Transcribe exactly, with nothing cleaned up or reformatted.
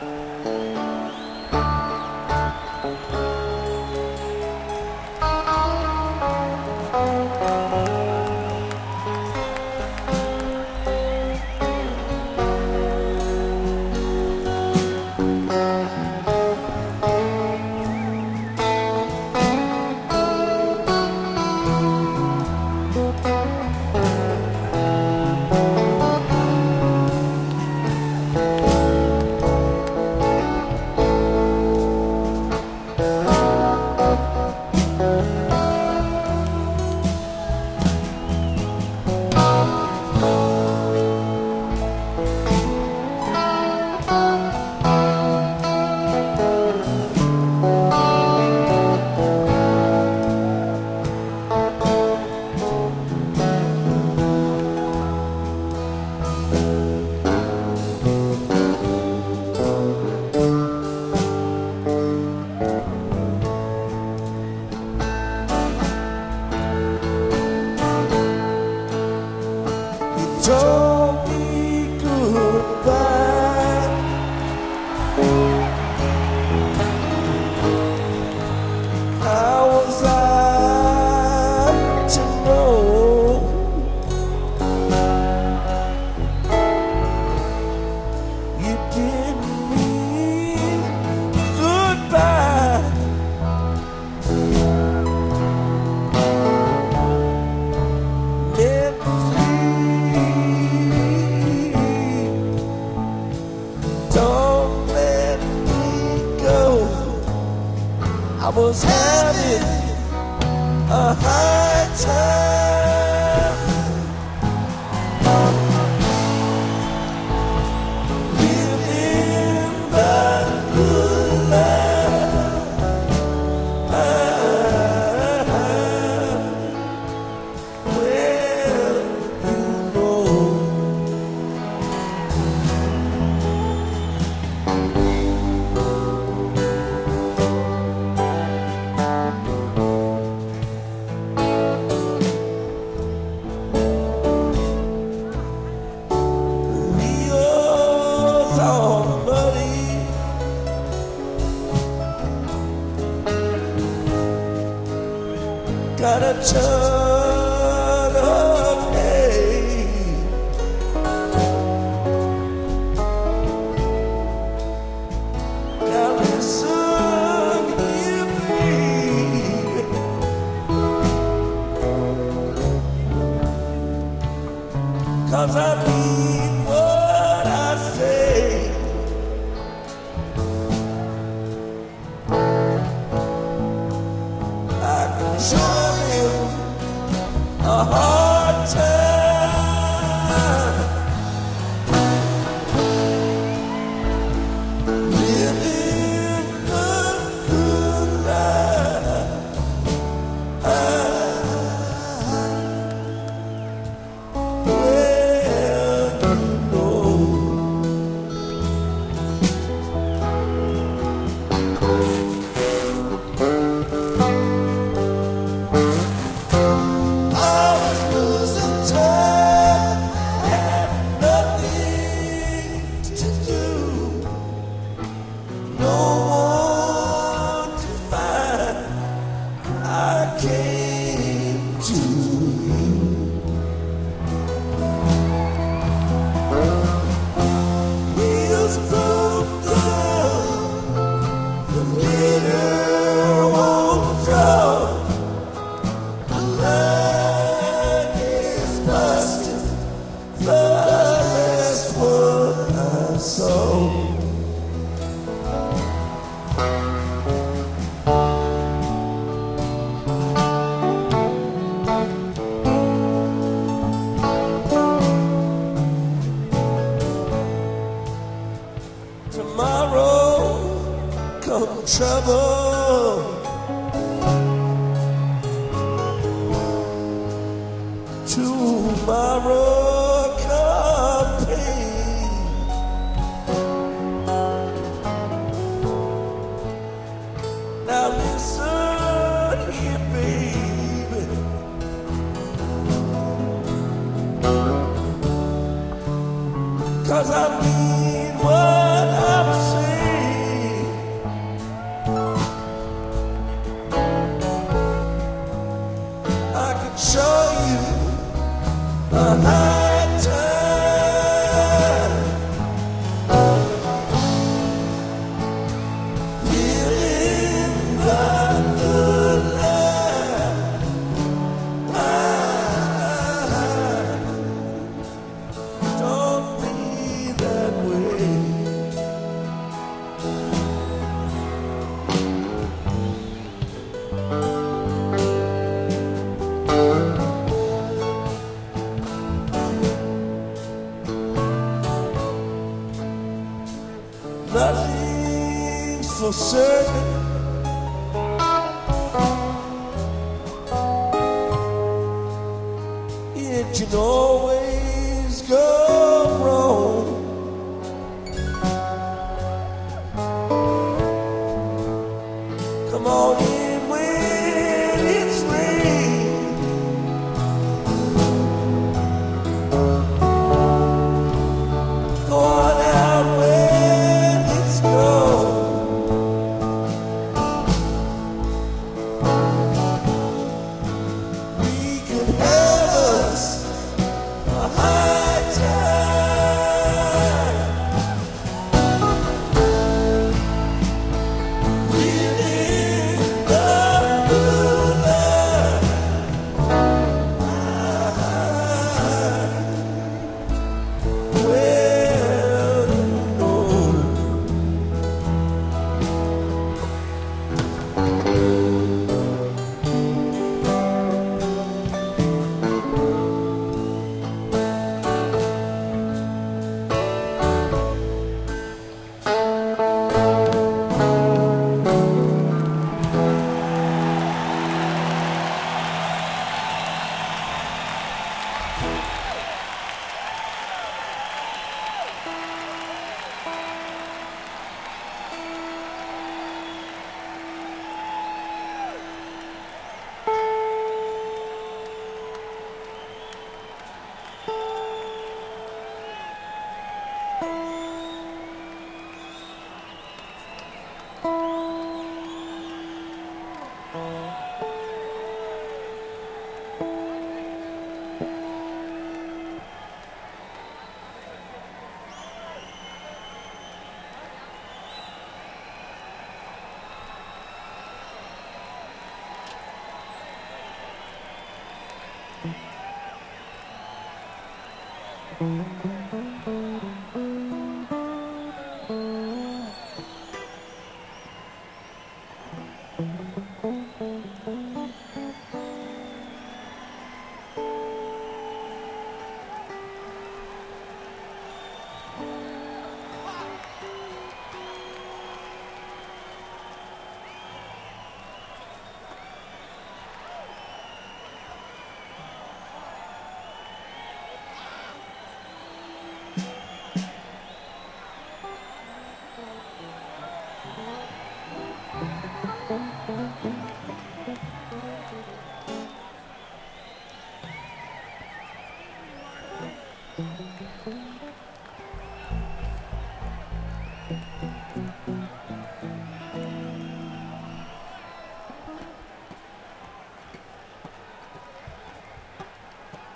Told me goodbye. How was I to know you didn't mean goodbye? Let Don't let me go. I was having a hard time living the good life. Well, you know, got a ton of hay. Now listen here, baby. Cause I mean what I say. I can show you a hard time living the good life. Well, you know, came to you. Wheels broke down, the meter won't draw. The line is busted, the last one I saw. Tomorrow come trouble, tomorrow come pain. Now listen here, baby. Cause I mean what I'm saying. nothing's for certain. It can always go wrong. Come on in when it's rain. Go on out when it's cold. We could have us a high tide. Within the moonlight. Well, you know. Thank you.